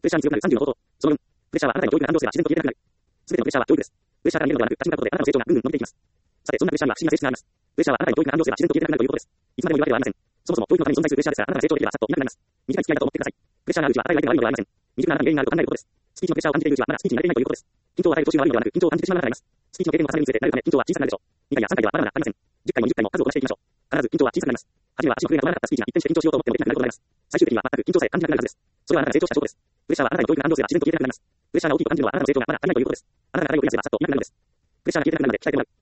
プレッシャーに強くなる30の方法。その4、プレッシャーはあなたの教育が完了すれば自然と消えてなくなる。すべてのプレッシャーは教育です。プレッシャーから逃げるのではなく、立ち向かうことであなたの成長がぐんぐん伸びていきます。さて、そんなプレッシャーには不思議な性質があります。プレッシャーはあなたの教育が完了すれば自然と消えてなくなるということです。いつまでも言うわけではありません。そもそも教育のために存在するプレッシャーですから、あなたが成長できればさっといなくなります。短い付き合いだと思ってください。プレッシャーがあるうちは与える相手が悪いのではありません。未熟なあなたに原因があると考えることです。スピーチのプレッシャーを感じているうちはまだスピーチに慣れていないということです。緊張を与える調子が悪いのではなく、緊張を感じてしまうあなたがいます。スピーチの経験を重ねるにつれて慣れるため緊張は小さくなるでしょう。2回や3回ではまだまだありません。10回も20回も数をこなしていきましょう。必ず緊張は小さくなります。初めは足の震えが止まらなかったスピーチが一転して緊張しようと思ってもできなくなることがあります。最終的には全く緊張さえ感じなくなるはずです。それはあなたが成長した証拠です。プレッシャーはあなたに教育が完了すれば自然と消えてなくなります。プレッシャーが大きいと感じるのはあなたの成長がまだ足りないということです。あなたが慣れを増やせばさっといなくなるのです。プレッシャーが消えてなくなるまで鍛えてもらう。